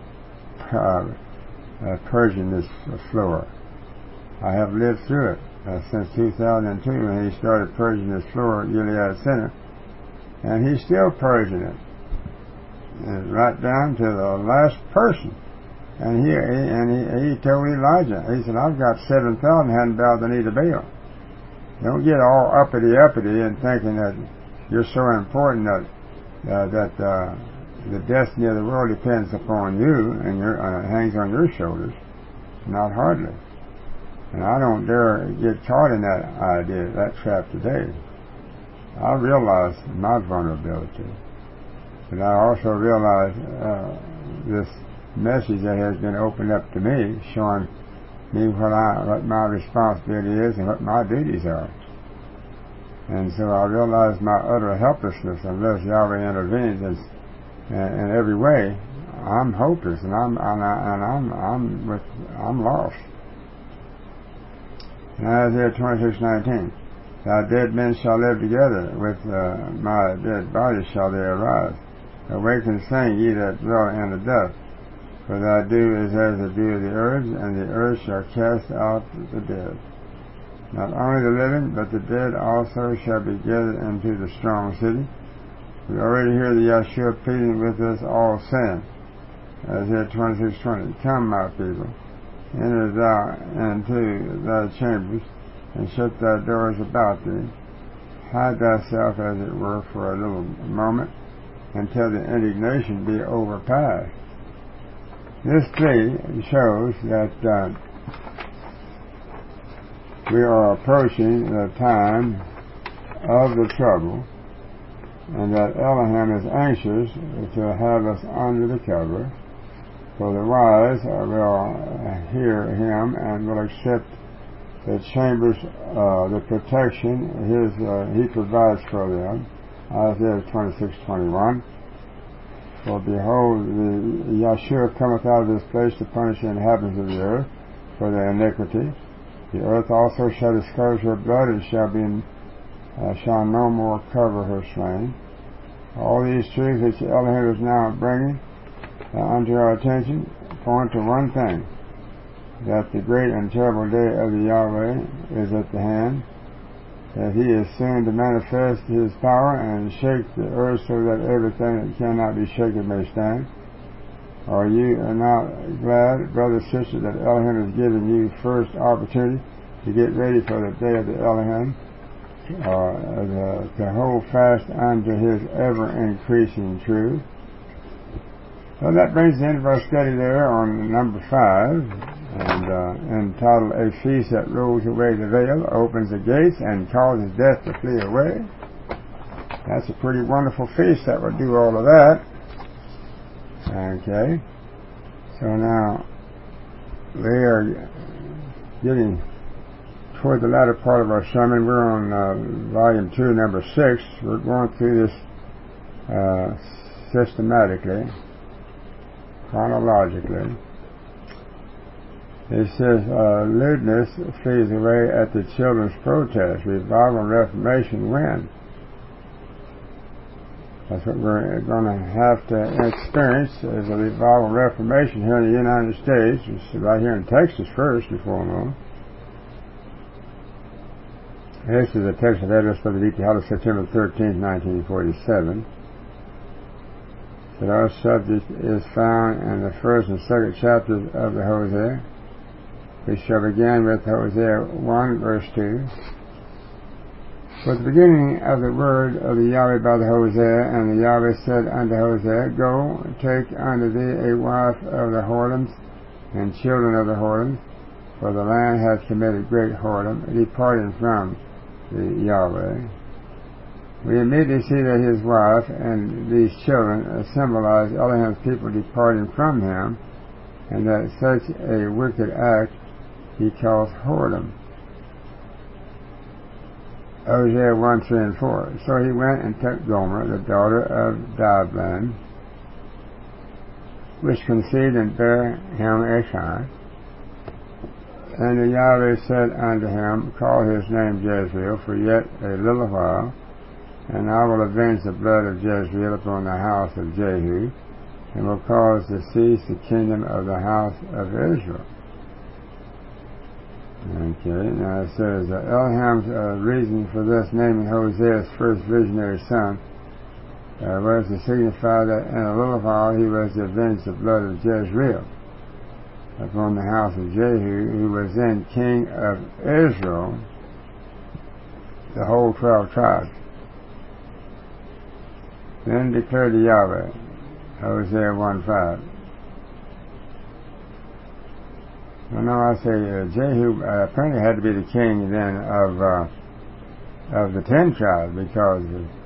purging this floor. I have lived through it since 2002 when he started purging this floor at Gilead Center, and he's still purging it, and right down to the last person. And he told Elijah, he said, I've got 7,000 hadn't bowed the knee to Baal. Don't get all uppity and thinking that you're so important that the destiny of the world depends upon you and hangs on your shoulders. Not hardly. And I don't dare get caught in that idea, that trap today. I realize my vulnerability, but I also realize this message that has been opened up to me, showing me what my responsibility is and what my duties are. And so I realize my utter helplessness unless Yahweh intervenes in every way. I'm hopeless, and I'm lost. In Isaiah 26:19, thy dead men shall live together, with my dead body shall they arise. Awake and sing, ye that dwell in the dust, for thy dew is as the dew of the earth, and the earth shall cast out the dead. Not only the living, but the dead also shall be gathered into the strong city. We already hear the Yeshua pleading with us all, saying, Isaiah 26:20, come, my people, enter thou into thy chambers, and shut thy doors about thee. Hide thyself, as it were, for a little moment, until the indignation be overpassed. This plea shows that we are approaching the time of the trouble, and that Elohim is anxious to have us under the cover, for the wise will hear him and will accept the chambers, the protection he provides for them. Isaiah 26:21. For behold, the Yeshua cometh out of this place to punish the inhabitants of the earth for their iniquity. The earth also shall disclose her blood, and shall no more cover her slain. All these truths which Elohim is now bringing unto our attention point to one thing, that the great and terrible day of the Yahweh is at the hand, that he is soon to manifest his power and shake the earth so that everything that cannot be shaken may stand. Are you not glad, brothers and sisters, that Elohim has given you first opportunity to get ready for the day of the Elohim, to hold fast unto his ever-increasing truth? Well, that brings the end of our study there on number 5, and entitled, A Feast That Rolls Away the Veil, Opens the Gates, and Causes Death to Flee Away. That's a pretty wonderful feast that would do all of that. Okay, so now we are getting toward the latter part of our sermon. We're on volume 2, number 6. We're going through this systematically, chronologically. It says, lewdness flees away at the children's protest. Revival and Reformation win. That's what we're going to have to experience as a revival and Reformation here in the United States. It's right here in Texas first, before long. This is a text of Address Brother D.T. Hollis, September 13, 1947. So our subject is found in the 1st and 2nd chapters of the Hosea. We shall begin with Hosea 1, verse 2. For the beginning of the word of the Yahweh by the Hosea, and the Yahweh said unto Hosea, Go, take unto thee a wife of the whoredoms, and children of the whoredoms, for the land hath committed great whoredom, departing from the Yahweh. We immediately see that his wife and these children symbolize Elohim's people departing from him, and that such a wicked act he calls whoredom. Hosea 1, 3, and 4. So he went and took Gomer, the daughter of Diblaim, which conceived and bare him a son. And the Yahweh said unto him, Call his name Jezreel, for yet a little while, and I will avenge the blood of Jezreel upon the house of Jehu, and will cause to cease the kingdom of the house of Israel. Okay, now it says, Elohim's reason for this naming Hosea's first visionary son was to signify that in a little while he was to avenge the blood of Jezreel upon the house of Jehu, who was then king of Israel, the whole 12 tribes. Then declared the Yahweh, Hosea 1:5. Well, no, I say Jehu apparently had to be the king then of of the 10 tribes, because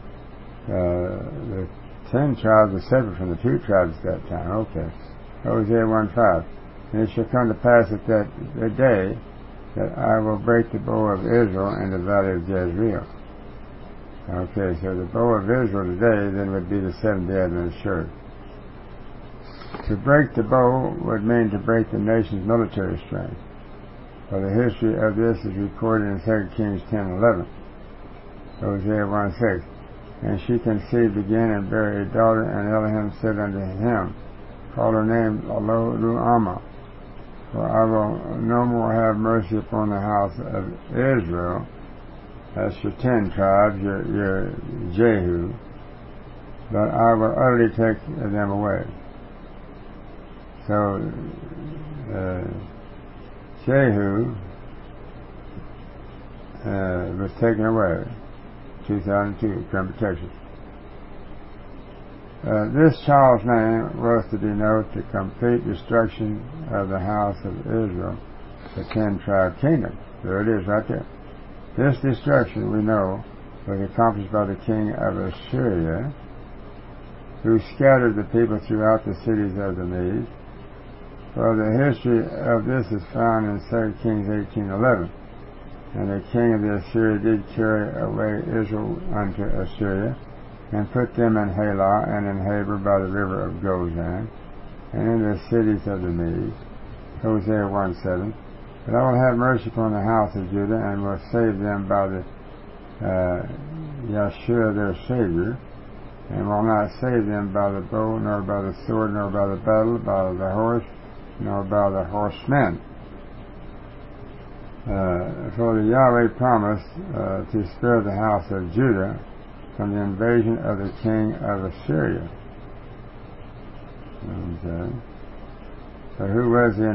the 10 tribes were separate from the 2 tribes at that time. Okay. Hosea 1:5. And it shall come to pass at that day that I will break the bow of Israel in the valley of Jezreel. Okay, so the bow of Israel today then would be the Seventh-day Adventist Church. To break the bow would mean to break the nation's military strength. For the history of this is recorded in 2 Kings 10:11. Hosea 1:6. And she conceived again and bare a daughter, and Elohim said unto him, call her name Lo-Ruhamah, for I will no more have mercy upon the house of Israel. That's your 10 tribes, your Jehu, but I will utterly take them away. So Jehu was taken away, 2002, Cranberry, Texas. This child's name was to denote the complete destruction of the house of Israel, the 10-tribe kingdom. There it is right there. This destruction, we know, was accomplished by the king of Assyria, who scattered the people throughout the cities of the Medes. For the history of this is found in 2 Kings 18:11. And the king of the Assyria did carry away Israel unto Assyria, and put them in Halah and in Habor by the river of Gozan, and in the cities of the Medes. Hosea 1:7. But I will have mercy upon the house of Judah, and will save them by the Yahshua their Savior, and will not save them by the bow, nor by the sword, nor by the battle, by the horse, nor by the horsemen. For the Yahweh promised to spare the house of Judah from the invasion of the king of Assyria. Okay. So who was the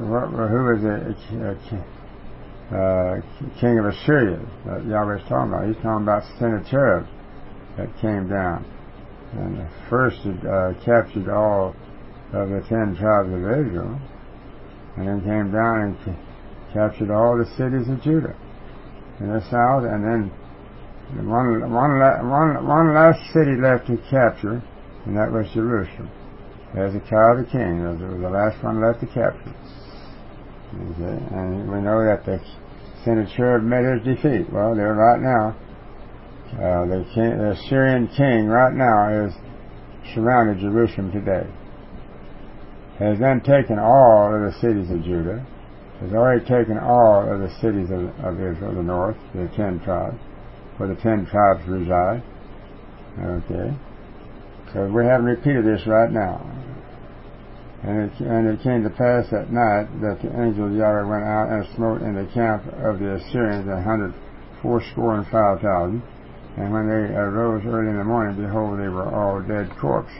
king of Assyria that Yahweh is talking about? He's talking about Sennacherib that came down and first captured all of the 10 tribes of Israel, and then came down and captured all the cities of Judah in the south, and then one last city left to capture, and that was Jerusalem. Hezekiah the king was the last one left to capture. Okay. And we know that the Sennacherib met his defeat. Well, they're right now. The Assyrian king right now is surrounded Jerusalem today. Has then taken all of the cities of Judah. Has already taken all of the cities of Israel, the north, the 10 tribes, where the 10 tribes reside. Okay. So we're having repeated this right now. And it came to pass that night that the angel of Yahweh went out and smote in the camp of the Assyrians 185,000. And when they arose early in the morning, behold, they were all dead corpses.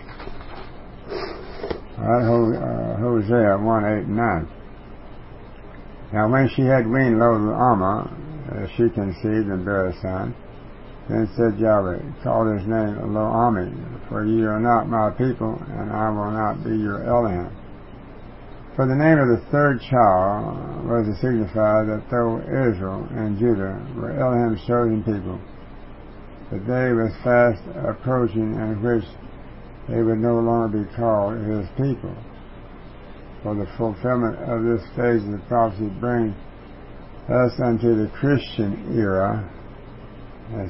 All right, Hosea 1:8-9. Now when she had weaned Lo-Ruhamah, she conceived and bare a son. Then said Yahweh, call his name Lo-Ami, for ye are not my people, and I will not be your Elohim. For the name of the third child was to signify that though Israel and Judah were Elohim's chosen people, the day was fast approaching in which they would no longer be called his people. For the fulfillment of this phase of the prophecy brings us unto the Christian era. It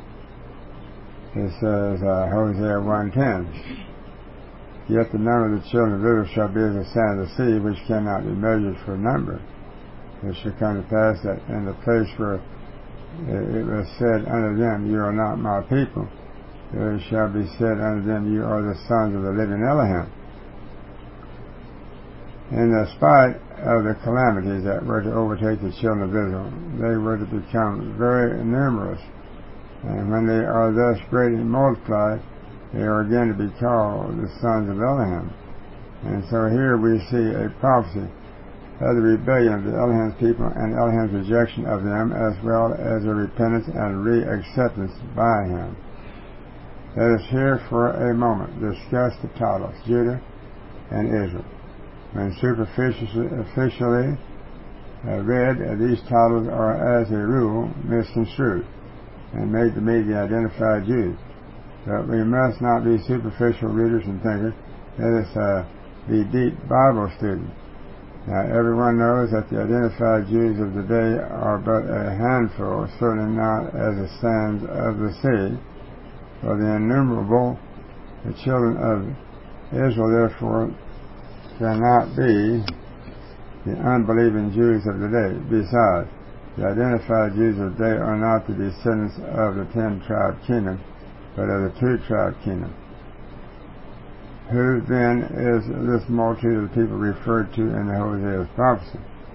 says Hosea 1:10. Yet the number of the children of Israel shall be as the sand of the sea, which cannot be measured for number. It shall come to pass that in the place where it was said unto them, you are not my people, there shall be said unto them, you are the sons of the living Elohim. In the spite of the calamities that were to overtake the children of Israel, they were to become very numerous. And when they are thus greatly multiplied, they are again to be called the sons of Elohim. And so here we see a prophecy of the rebellion of the Elohim's people and Elohim's rejection of them, as well as their repentance and re-acceptance by him. Let us here for a moment discuss the titles, Judah and Israel. When superficially read, these titles are as a rule misconstrued. and made to me the identified Jews. But we must not be superficial readers and thinkers. Let us be deep Bible students. Now, everyone knows that the identified Jews of the day are but a handful, certainly not as the sands of the sea. For the innumerable, the children of Israel, therefore, cannot be the unbelieving Jews of the day. Besides, the identified Jews of the day are not the descendants of the 10-tribe kingdom, but of the 2-tribe kingdom. Who then is this multitude of people referred to in the Hosea's prophecy?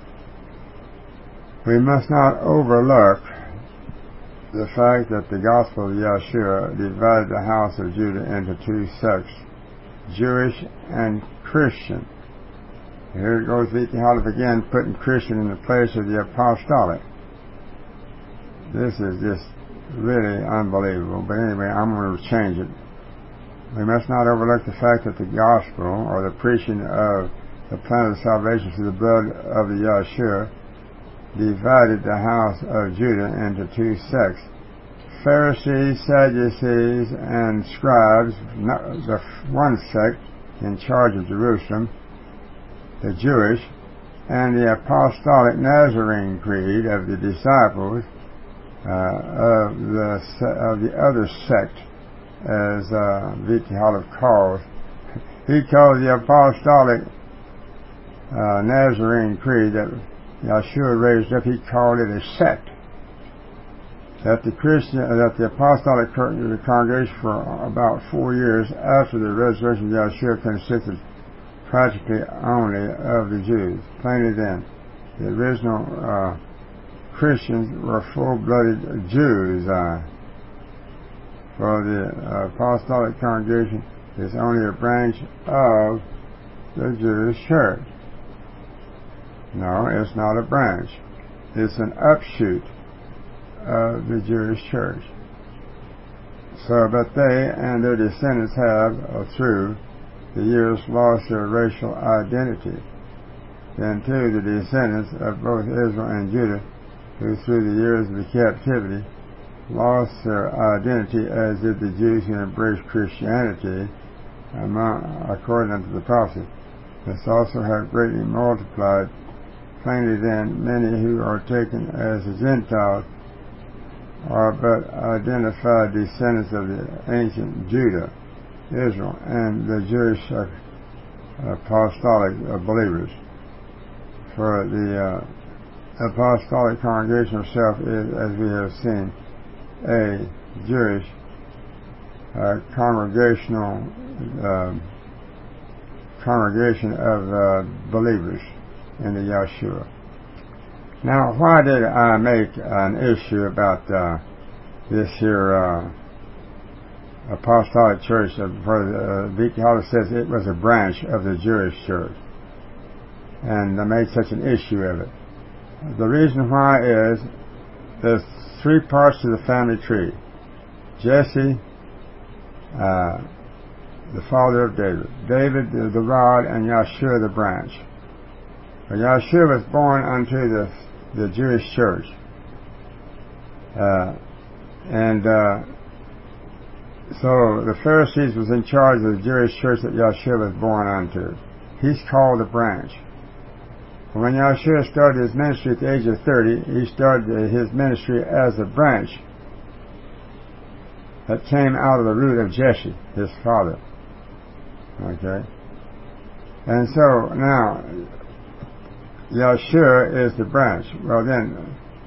We must not overlook the fact that the gospel of Yeshua divided the house of Judah into two sects, Jewish and Christian. Here it goes Viti Halef again, putting Christian in the place of the apostolic. This is just really unbelievable, but anyway, I'm going to change it. We must not overlook the fact that the gospel, or the preaching of the plan of salvation through the blood of the Yeshua, divided the house of Judah into two sects. Pharisees, Sadducees, and scribes, the one sect in charge of Jerusalem, the Jewish, and the apostolic Nazarene creed of the disciples of the other sect, as Viti Halef calls. He calls the apostolic Nazarene creed that Yeshua raised up, he called it a sect. That the apostolic congregation for about 4 years after the resurrection of Yeshua consisted practically only of the Jews. Plainly then, the original Christians were full-blooded Jews. For the apostolic congregation is only a branch of the Jewish church. No, it's not a branch. It's an upshoot of the Jewish church. So, but they and their descendants have, through the years, lost their racial identity. Then, too, the descendants of both Israel and Judah, who through the years of the captivity lost their identity, as did the Jews who embraced Christianity, according to the prophecy. This also have greatly multiplied. Plainly then, many who are taken as the Gentiles are but identified descendants of the ancient Judah, Israel, and the Jewish apostolic believers. For the apostolic congregation itself is, as we have seen, a Jewish congregation of believers in the Yeshua. Now, why did I make an issue about this here apostolic church? Viti Halef says it was a branch of the Jewish church, and I made such an issue of it. The reason why is there's three parts to the family tree. Jesse, the father of David. David, the rod, and Yeshua, the branch. But Yeshua was born unto the Jewish church. So the Pharisees was in charge of the Jewish church that Yeshua was born unto. He's called a branch. When Yeshua started his ministry at the age of 30, he started his ministry as a branch that came out of the root of Jesse, his father. Okay? And so, now, Yeshua is the branch. Well then,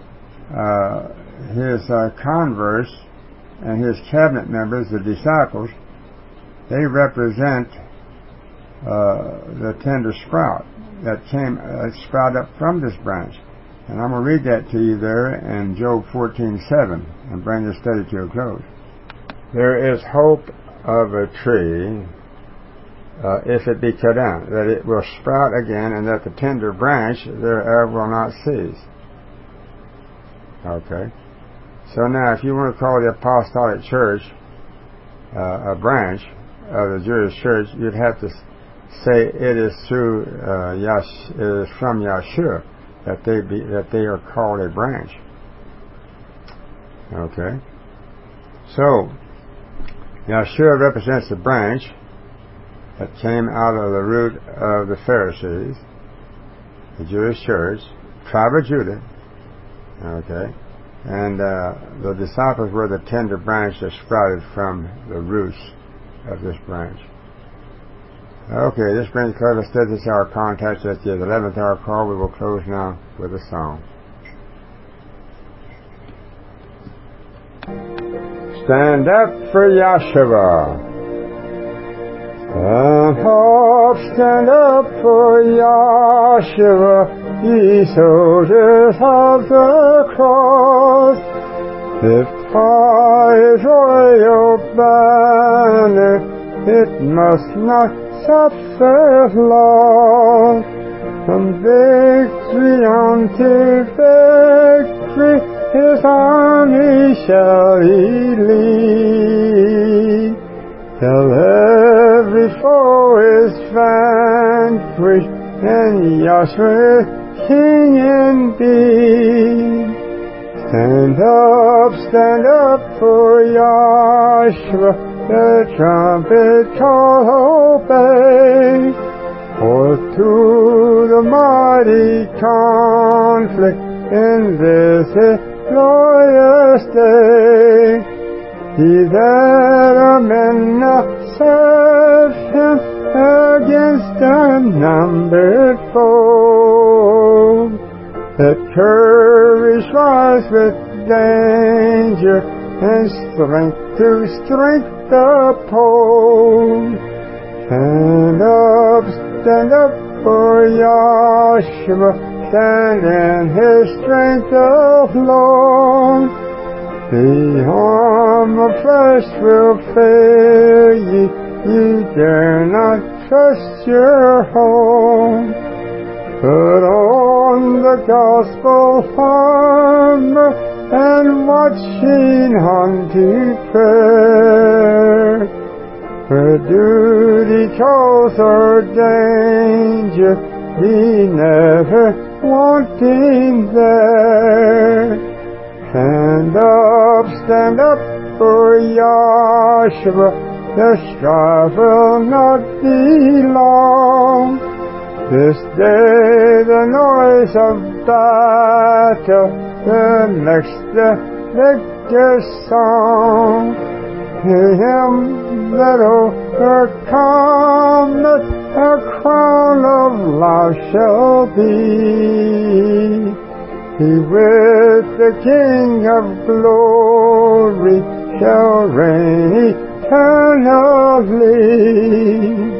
his converts and his cabinet members, the disciples, they represent the tender sprout that came sprouted up from this branch. And I'm going to read that to you there in Job 14:7 and bring this study to a close. There is hope of a tree, if it be cut down, that it will sprout again, and that the tender branch thereof will not cease. Okay. So now, if you want to call the apostolic church a branch of the Jewish church, you'd have to say it is through it is from Yeshua that they are called a branch. Okay. So, Yeshua represents the branch that came out of the root of the Pharisees, the Jewish church, tribe of Judah, okay, and the disciples were the tender branch that sprouted from the roots of this branch. Okay, this brings close to this hour contact at the 11th hour call. We will close now with a song. Stand up for Yahshua. Stand up for Yahshua, ye soldiers of the cross. Lift high his royal banner, it must not suffer loss. From victory unto victory, his army shall he lead, till every foe is vanquished, and Yahshua is King indeed. Stand up for Yahshua, the trumpet call obey. For to the mighty conflict in this his glorious day, he that men now serve him against a numbered foe. Let courage rise with danger, and strength to strength oppose. Stand up for Yahshua, stand in his strength alone. The arm of flesh will fail ye, you dare not trust your home. Put on the gospel armor, and watching unto prayer. For duty calls or danger, be never wanting there. Stand up for Yahshua, the strife will not be long. This day the noise of battle, the next the victor's song. To him that overcometh, a crown of life shall be. He with the King of glory shall reign eternally.